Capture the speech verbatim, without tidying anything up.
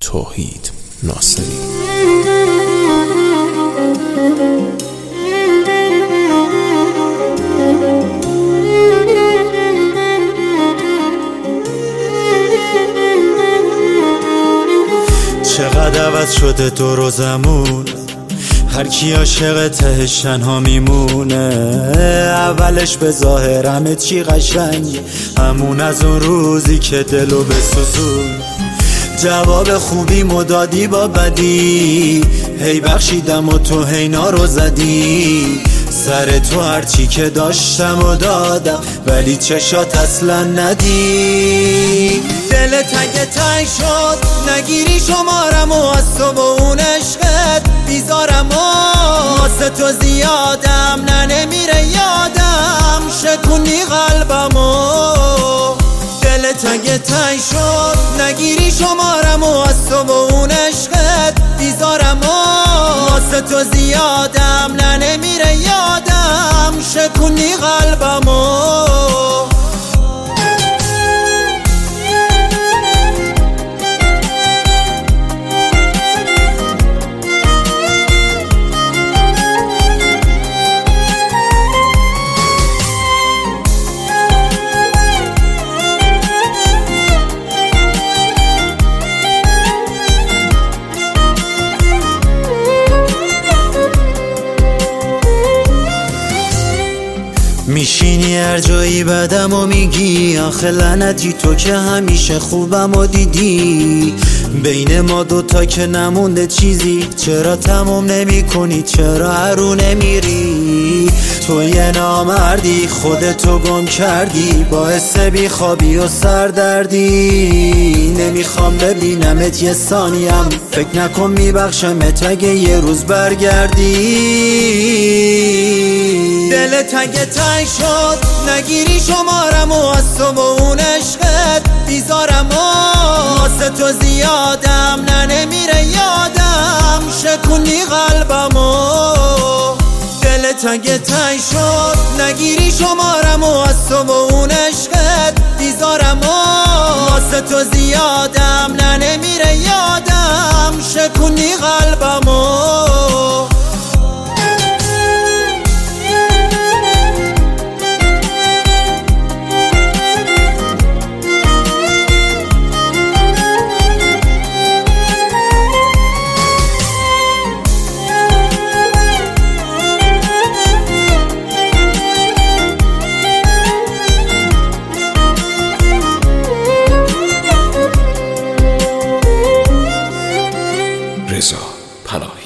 توحید ناصری. چقدر عوض شده دور و زمون، هر کی عاشق تهش تنها میمونه. اولش به ظاهر همه چی قشنگی، همون از اون روزی که دلو بسوزون. جواب خوبی مدادی با بدی، هی بخشیدم و تو هینا رو زدی. سر تو هرچی که داشتم و دادم، ولی چشات اصلا ندی. دل تنگ تنگ شد نگیری شمارم، و از تو با اون عشقت بیزارم و واسه تو زیادم، نه نمیره یادم، شکونی قلبم و دل تنگ تنگ شد نگیری شمارم، و از تو با اون عشقت بیزارم و واسه تو زیادم، نه نمیره یادم، شکونی قلبم و میشینی هر جایی بدم و میگی آخه لعنتی تو که همیشه خوبم و دیدی. بین ما دوتا که نمونده چیزی، چرا تموم نمی کنی، چرا هرو نمیری؟ تو یه نامردی خودتو گم کردی، باعث بیخوابی و سردردی. نمیخوام ببینمت یه ثانیم، فکر نکن میبخشمت اگه یه روز برگردی. دل تنگ تنگ شد نگیری شمارم، و از تو با اون عشقت بیزارم و واسه تو زیادم، نه نمیره یادم، شکونی قلبم و دل تنگ تنگ شد نگیری شمارم، و از تو با اون عشقت بیزارم و واسه تو زیادم، نه نمیره یادم، شکونی قلبم و رضا پناهی.